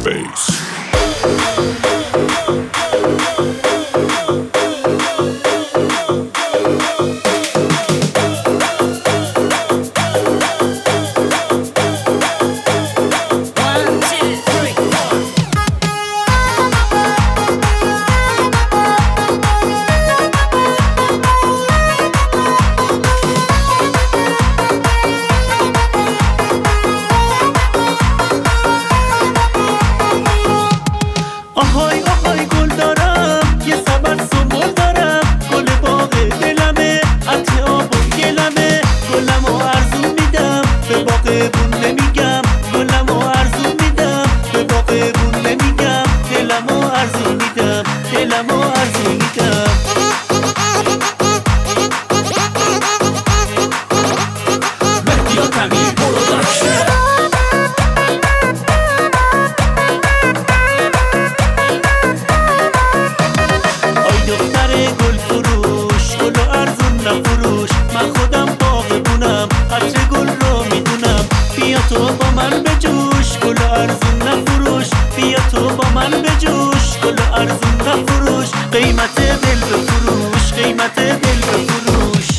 bass. آهای آهای گل دارم یه سبد سنبول دارم، گل باغ دلمه عطر آب و گلمه، گلمو ارزون میدم به باغبون نمیگم، گلمو ارزون میدم به باغبون نمیگم، دلمو ارزون میدم، دلمو ارزون میدم. دختر گل فروش گل ارزون نفروش، من خودم باغبونم عطر گل رو میدونم، بیا تو با من بجوش گل ارزون نفروش، بیا تو با من بجوش گل ارزون نفروش، قیمت دل بفروش، قیمت دل بفروش.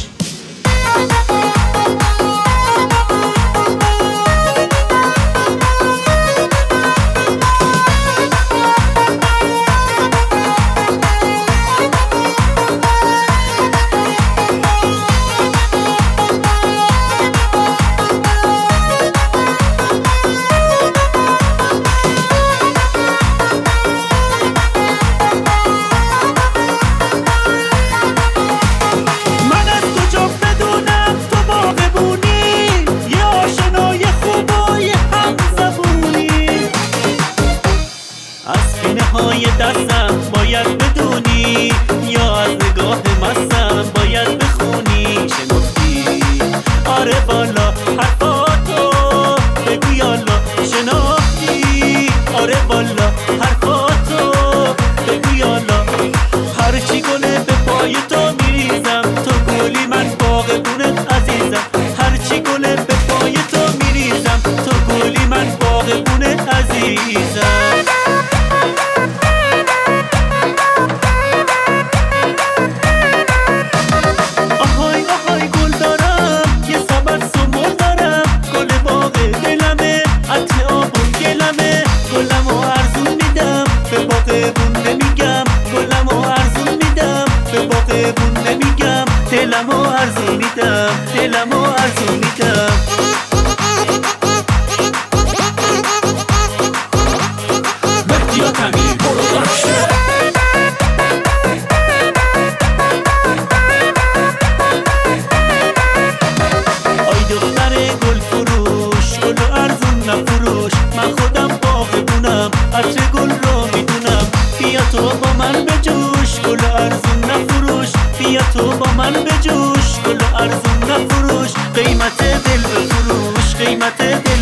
های دستم باید بدونی، یا از نگاه مستم باید بخونی، شناختی آره والا حرفاتو بگو یالا، شناختی آره والا حرفاتو بگو یالا، هرچی گله به پای تو میریزم، تو گلی من باغبونت عزیزم، هرچی گله به پای تو میریزم، تو گلی من باغبونت عزیزم. دلمو ارزون میدم، دلمو ارزون میدم. آی دختر گل فروش گل ارزون نفروش، من خودم باغبونم عطر گل رو میدونم، بیا تو با من بجوش گل ارزون نفروش، بیا تو با من بجوش گل ارزون نفروش، قیمت دل بفروش، قیمت دل